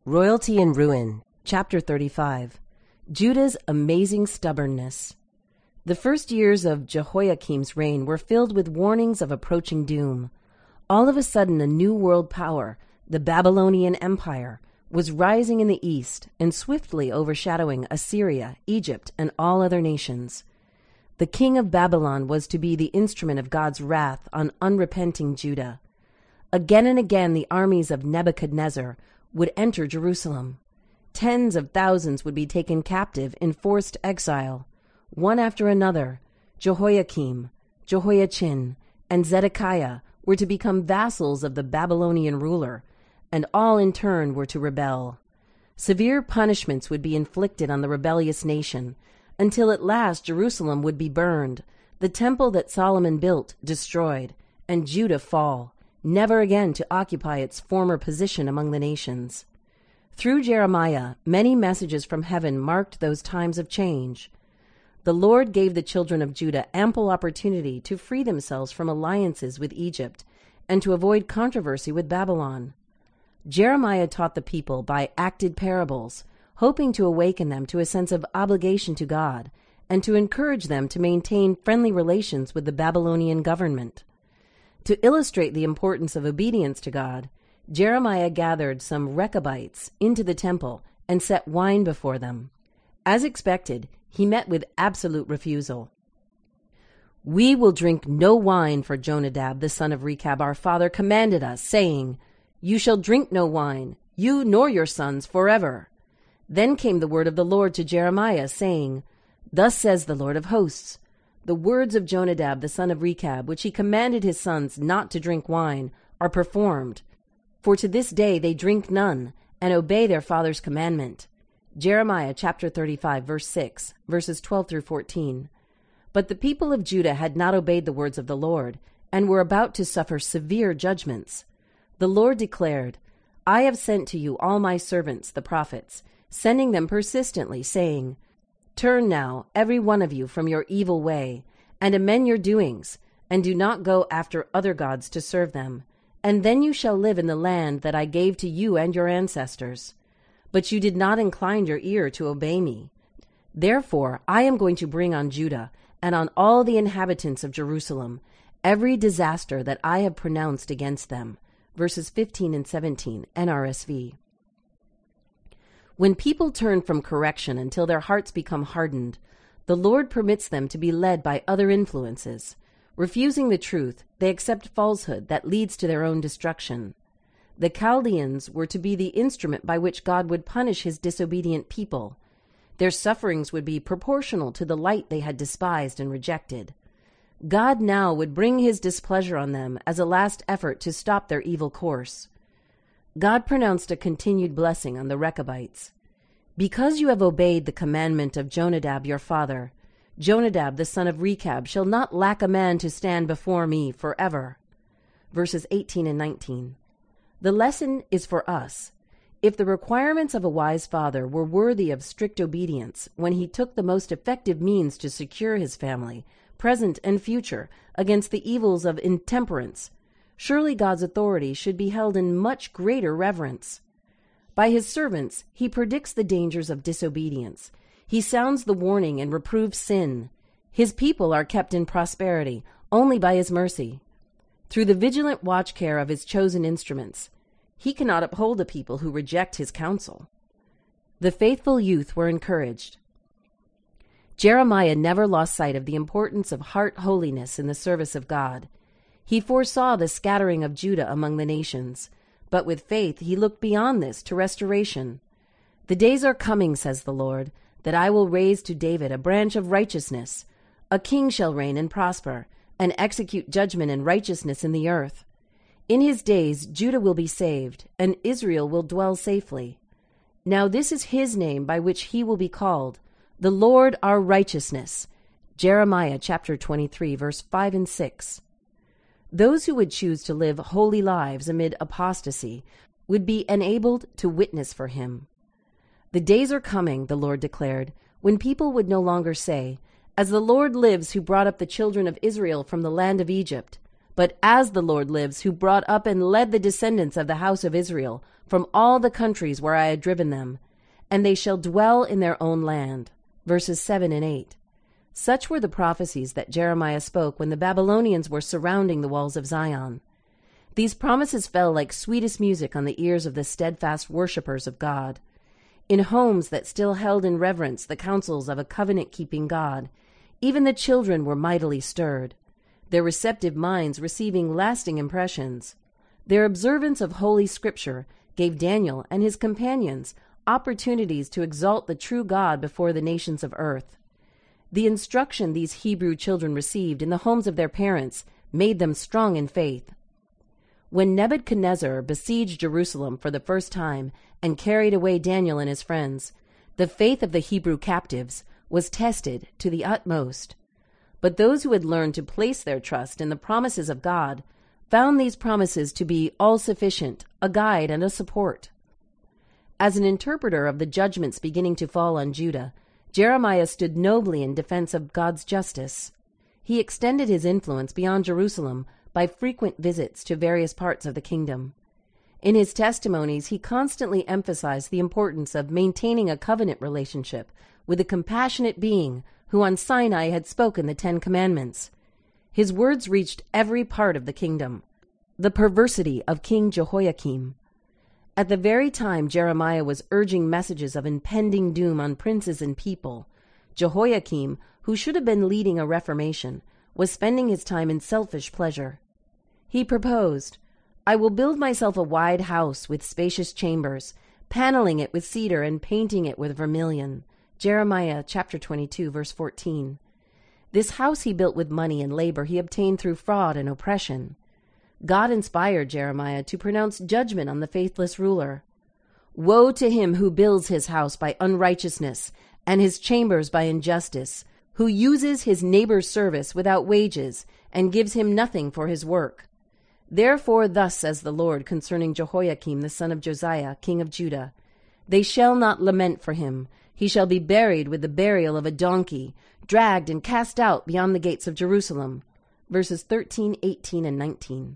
Royalty and Ruin, Chapter 35. Judah's Amazing Stubbornness. The first years of Jehoiakim's reign were filled with warnings of approaching doom. All of a sudden, a new world power, the Babylonian Empire, was rising in the east and swiftly overshadowing Assyria, Egypt, and all other nations. The king of Babylon was to be the instrument of God's wrath on unrepenting Judah. Again and again, the armies of Nebuchadnezzar would enter Jerusalem. Tens of thousands would be taken captive in forced exile. One after another, Jehoiakim, Jehoiachin, and Zedekiah were to become vassals of the Babylonian ruler, and all in turn were to rebel. Severe punishments would be inflicted on the rebellious nation, until at last Jerusalem would be burned, the temple that Solomon built destroyed, and Judah fall, never again to occupy its former position among the nations. Through Jeremiah, many messages from heaven marked those times of change. The Lord gave the children of Judah ample opportunity to free themselves from alliances with Egypt and to avoid controversy with Babylon. Jeremiah taught the people by acted parables, hoping to awaken them to a sense of obligation to God and to encourage them to maintain friendly relations with the Babylonian government. To illustrate the importance of obedience to God, Jeremiah gathered some Rechabites into the temple and set wine before them. As expected, he met with absolute refusal. "We will drink no wine, for Jonadab the son of Rechab our father commanded us, saying, 'You shall drink no wine, you nor your sons forever.' Then came the word of the Lord to Jeremiah, saying, 'Thus says the Lord of hosts, the words of Jonadab the son of Rechab, which he commanded his sons not to drink wine, are performed. For to this day they drink none, and obey their father's commandment.'" Jeremiah chapter 35, verse 6, verses 12 through 14. But the people of Judah had not obeyed the words of the Lord, and were about to suffer severe judgments. The Lord declared, "I have sent to you all my servants, the prophets, sending them persistently, saying, 'Turn now, every one of you, from your evil way, and amend your doings, and do not go after other gods to serve them. And then you shall live in the land that I gave to you and your ancestors.' But you did not incline your ear to obey me. Therefore I am going to bring on Judah and on all the inhabitants of Jerusalem every disaster that I have pronounced against them." Verses 15 and 17, NRSV. When people turn from correction until their hearts become hardened, the Lord permits them to be led by other influences. Refusing the truth, they accept falsehood that leads to their own destruction. The Chaldeans were to be the instrument by which God would punish his disobedient people. Their sufferings would be proportional to the light they had despised and rejected. God now would bring his displeasure on them as a last effort to stop their evil course. God pronounced a continued blessing on the Rechabites. "Because you have obeyed the commandment of Jonadab your father, Jonadab the son of Rechab shall not lack a man to stand before me forever." Verses 18 and 19. The lesson is for us. If the requirements of a wise father were worthy of strict obedience when he took the most effective means to secure his family, present and future, against the evils of intemperance, surely God's authority should be held in much greater reverence. By his servants, he predicts the dangers of disobedience. He sounds the warning and reproves sin. His people are kept in prosperity only by his mercy. Through the vigilant watch care of his chosen instruments, he cannot uphold a people who reject his counsel. The faithful youth were encouraged. Jeremiah never lost sight of the importance of heart holiness in the service of God. He foresaw the scattering of Judah among the nations, but with faith he looked beyond this to restoration. "The days are coming, says the Lord, that I will raise to David a branch of righteousness. A king shall reign and prosper, and execute judgment and righteousness in the earth. In his days Judah will be saved, and Israel will dwell safely. Now this is his name by which he will be called, the Lord our righteousness." Jeremiah chapter 23, verse 5 and 6. Those who would choose to live holy lives amid apostasy would be enabled to witness for him. "The days are coming," the Lord declared, "when people would no longer say, 'As the Lord lives who brought up the children of Israel from the land of Egypt,' but 'As the Lord lives who brought up and led the descendants of the house of Israel from all the countries where I had driven them, and they shall dwell in their own land. Verses 7 and 8. Such were the prophecies that Jeremiah spoke when the Babylonians were surrounding the walls of Zion. These promises fell like sweetest music on the ears of the steadfast worshippers of God. In homes that still held in reverence the counsels of a covenant-keeping God, even the children were mightily stirred, their receptive minds receiving lasting impressions. Their observance of Holy Scripture gave Daniel and his companions opportunities to exalt the true God before the nations of earth. The instruction these Hebrew children received in the homes of their parents made them strong in faith. When Nebuchadnezzar besieged Jerusalem for the first time and carried away Daniel and his friends, the faith of the Hebrew captives was tested to the utmost. But those who had learned to place their trust in the promises of God found these promises to be all-sufficient, a guide and a support. As an interpreter of the judgments beginning to fall on Judah, Jeremiah stood nobly in defense of God's justice. He extended his influence beyond Jerusalem by frequent visits to various parts of the kingdom. In his testimonies, he constantly emphasized the importance of maintaining a covenant relationship with a compassionate being who on Sinai had spoken the 10 Commandments. His words reached every part of the kingdom. The perversity of King Jehoiakim. At the very time Jeremiah was urging messages of impending doom on princes and people, Jehoiakim, who should have been leading a reformation, was spending his time in selfish pleasure. He proposed, "I will build myself a wide house with spacious chambers, paneling it with cedar and painting it with vermilion." Jeremiah chapter 22, verse 14. This house he built with money and labor he obtained through fraud and oppression. God inspired Jeremiah to pronounce judgment on the faithless ruler. "Woe to him who builds his house by unrighteousness and his chambers by injustice, who uses his neighbor's service without wages and gives him nothing for his work. Therefore thus says the Lord concerning Jehoiakim the son of Josiah, king of Judah, they shall not lament for him. He shall be buried with the burial of a donkey, dragged and cast out beyond the gates of Jerusalem." Verses 13, 18, and 19.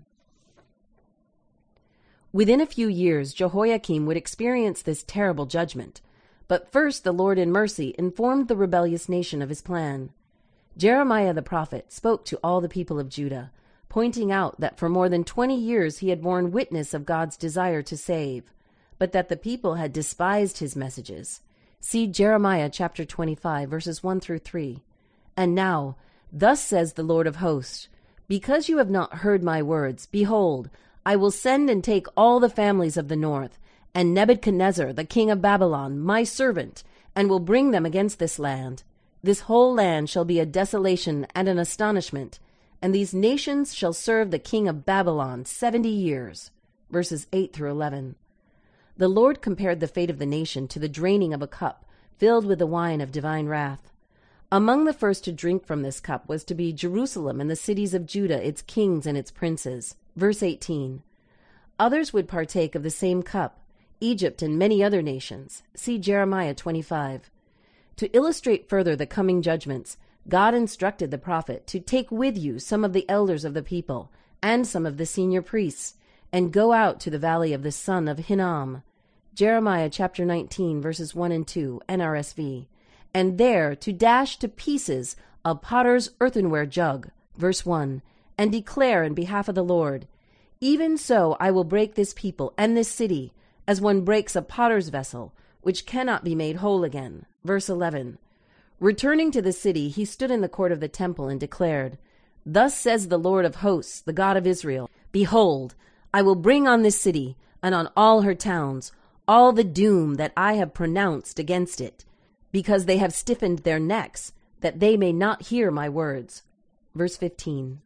Within a few years, Jehoiakim would experience this terrible judgment. But first the Lord in mercy informed the rebellious nation of his plan. Jeremiah the prophet spoke to all the people of Judah, pointing out that for more than 20 years he had borne witness of God's desire to save, but that the people had despised his messages. See Jeremiah chapter 25, verses 1 through 3. "And now, thus says the Lord of hosts, because you have not heard my words, behold, I will send and take all the families of the north, and Nebuchadnezzar, the king of Babylon, my servant, and will bring them against this land. This whole land shall be a desolation and an astonishment, and these nations shall serve the king of Babylon 70 years. Verses 8 through 11. The Lord compared the fate of the nation to the draining of a cup filled with the wine of divine wrath. Among the first to drink from this cup was to be Jerusalem and the cities of Judah, its kings and its princes. Verse 18. Others would partake of the same cup, Egypt and many other nations. See Jeremiah 25. To illustrate further the coming judgments, God instructed the prophet to take with you some of the elders of the people and some of the senior priests, and go out to the valley of the son of Hinnom. Jeremiah chapter 19, verses 1 and 2, NRSV. And there to dash to pieces a potter's earthenware jug, verse 1, and declare in behalf of the Lord, "Even so I will break this people and this city, as one breaks a potter's vessel, which cannot be made whole again." Verse 11. Returning to the city, he stood in the court of the temple and declared, "Thus says the Lord of hosts, the God of Israel, Behold, I will bring on this city and on all her towns all the doom that I have pronounced against it, because they have stiffened their necks, that they may not hear my words." Verse 15.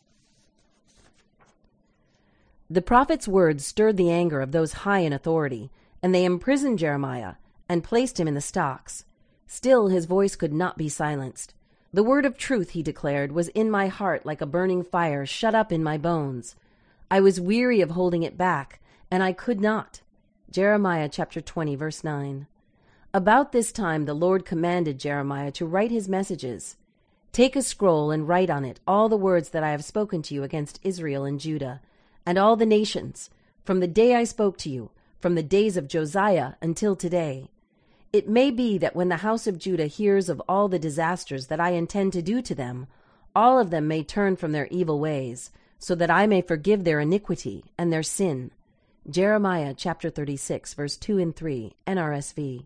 The prophet's words stirred the anger of those high in authority, and they imprisoned Jeremiah and placed him in the stocks. Still his voice could not be silenced. "The word of truth," he declared, "was in my heart like a burning fire shut up in my bones. I was weary of holding it back, and I could not." Jeremiah chapter 20, verse 9. About this time the Lord commanded Jeremiah to write his messages. "Take a scroll and write on it all the words that I have spoken to you against Israel and Judah, and all the nations, from the day I spoke to you, from the days of Josiah until today. It may be that when the house of Judah hears of all the disasters that I intend to do to them, all of them may turn from their evil ways, so that I may forgive their iniquity and their sin. Jeremiah chapter 36, verse 2 and 3, NRSV.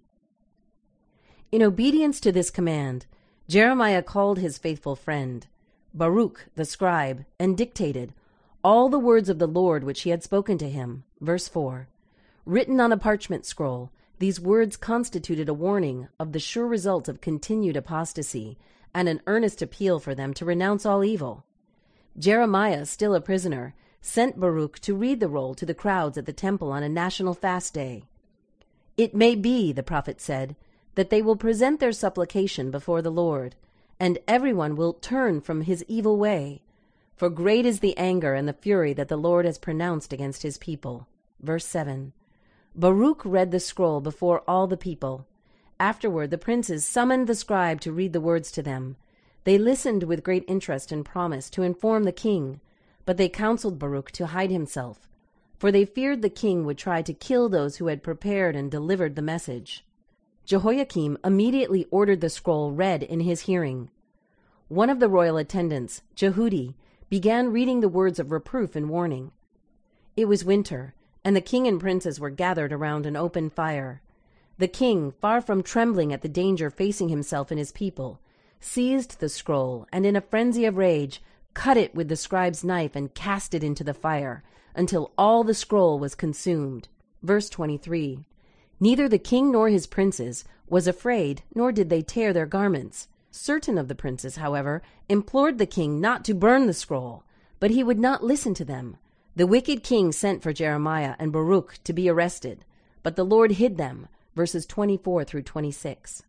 In obedience to this command, Jeremiah called his faithful friend, Baruch the scribe, and dictated all the words of the Lord which he had spoken to him. Verse 4. Written on a parchment scroll, these words constituted a warning of the sure result of continued apostasy and an earnest appeal for them to renounce all evil. Jeremiah, still a prisoner, sent Baruch to read the roll to the crowds at the temple on a national fast day. It may be, the prophet said, that they will present their supplication before the Lord, and everyone will turn from his evil way. For great is the anger and the fury that the Lord has pronounced against his people. Verse 7. Baruch read the scroll before all the people. Afterward the princes summoned the scribe to read the words to them. They listened with great interest and promised to inform the king, but they counseled Baruch to hide himself, for they feared the king would try to kill those who had prepared and delivered the message. Jehoiakim immediately ordered the scroll read in his hearing. One of the royal attendants, Jehudi, began reading the words of reproof and warning. It was winter, and the king and princes were gathered around an open fire. The king, far from trembling at the danger facing himself and his people, seized the scroll and in a frenzy of rage cut it with the scribe's knife and cast it into the fire until all the scroll was consumed. Verse 23. Neither the king nor his princes was afraid, nor did they tear their garments. Certain of the princes, however, implored the king not to burn the scroll, but he would not listen to them. The wicked king sent for Jeremiah and Baruch to be arrested, but the Lord hid them. Verses 24 through 26.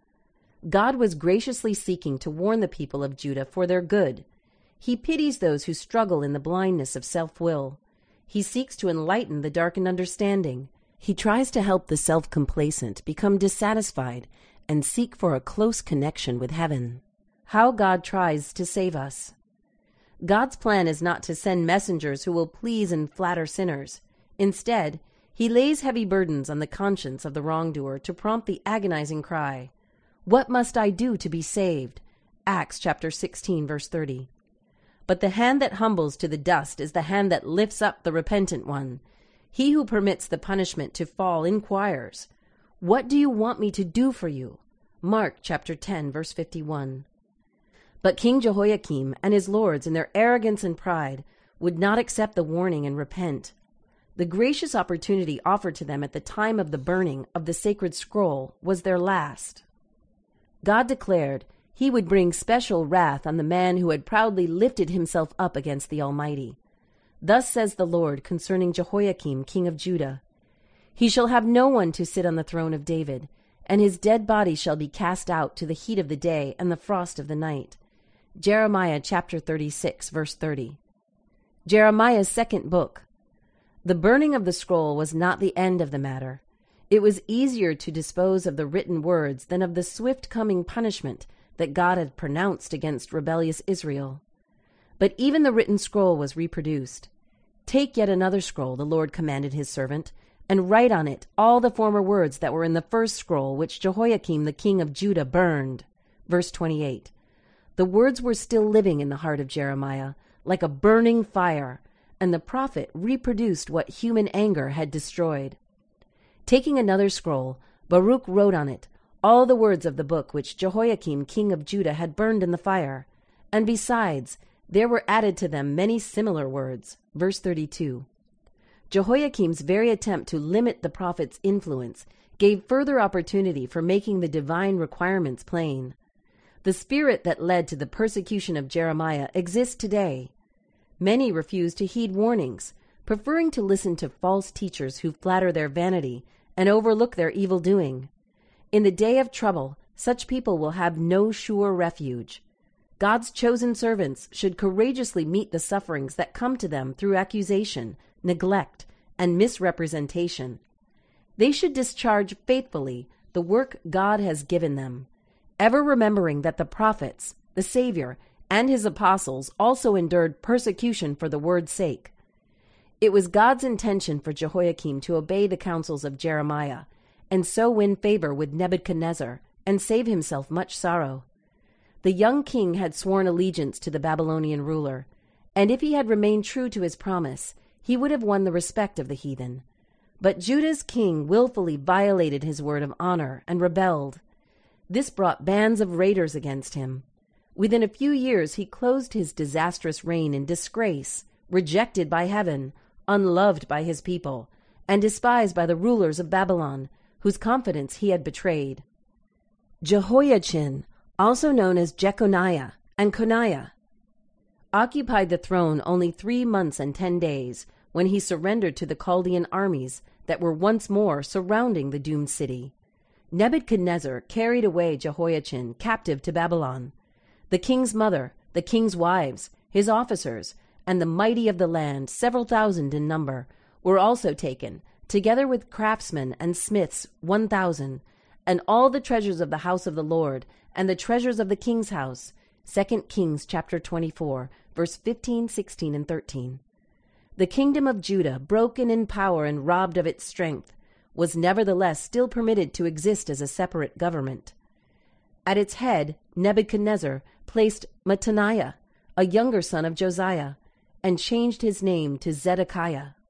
God was graciously seeking to warn the people of Judah for their good. He pities those who struggle in the blindness of self-will. He seeks to enlighten the darkened understanding. He tries to help the self-complacent become dissatisfied and seek for a close connection with heaven. How God tries to save us. God's plan is not to send messengers who will please and flatter sinners. Instead, he lays heavy burdens on the conscience of the wrongdoer to prompt the agonizing cry, "What must I do to be saved?" Acts chapter 16, verse 30. But the hand that humbles to the dust is the hand that lifts up the repentant one. He who permits the punishment to fall inquires, "What do you want me to do for you?" Mark chapter 10, verse 51. But King Jehoiakim and his lords, in their arrogance and pride, would not accept the warning and repent. The gracious opportunity offered to them at the time of the burning of the sacred scroll was their last. God declared he would bring special wrath on the man who had proudly lifted himself up against the Almighty. Thus says the Lord concerning Jehoiakim, king of Judah, "He shall have no one to sit on the throne of David, and his dead body shall be cast out to the heat of the day and the frost of the night." Jeremiah chapter 36, verse 30. Jeremiah's second book. The burning of the scroll was not the end of the matter. It was easier to dispose of the written words than of the swift coming punishment that God had pronounced against rebellious Israel. But even the written scroll was reproduced. "Take yet another scroll," the Lord commanded his servant, "and write on it all the former words that were in the first scroll which Jehoiakim the king of Judah burned." Verse 28. The words were still living in the heart of Jeremiah, like a burning fire, and the prophet reproduced what human anger had destroyed. Taking another scroll, Baruch wrote on it all the words of the book which Jehoiakim king of Judah had burned in the fire, and besides, there were added to them many similar words. Verse 32. Jehoiakim's very attempt to limit the prophet's influence gave further opportunity for making the divine requirements plain. The spirit that led to the persecution of Jeremiah exists today. Many refuse to heed warnings, preferring to listen to false teachers who flatter their vanity and overlook their evil doing. In the day of trouble, such people will have no sure refuge. God's chosen servants should courageously meet the sufferings that come to them through accusation, neglect, and misrepresentation. They should discharge faithfully the work God has given them, ever remembering that the prophets, the Savior, and his apostles also endured persecution for the word's sake. It was God's intention for Jehoiakim to obey the counsels of Jeremiah, and so win favor with Nebuchadnezzar, and save himself much sorrow. The young king had sworn allegiance to the Babylonian ruler, and if he had remained true to his promise, he would have won the respect of the heathen. But Judah's king willfully violated his word of honor and rebelled. This brought bands of raiders against him. Within a few years he closed his disastrous reign in disgrace, rejected by heaven, unloved by his people, and despised by the rulers of Babylon, whose confidence he had betrayed. Jehoiachin, also known as Jeconiah and Coniah, occupied the throne only 3 months and 10 days when he surrendered to the Chaldean armies that were once more surrounding the doomed city. Nebuchadnezzar carried away Jehoiachin captive to Babylon. The king's mother, the king's wives, his officers, and the mighty of the land, several thousand in number, were also taken, together with craftsmen and smiths 1,000, and all the treasures of the house of the Lord, and the treasures of the king's house. 2 Kings chapter 24, verse 15, 16, and 13. The kingdom of Judah, broken in power and robbed of its strength, was nevertheless still permitted to exist as a separate government. At its head, Nebuchadnezzar placed Mattaniah, a younger son of Josiah, and changed his name to Zedekiah.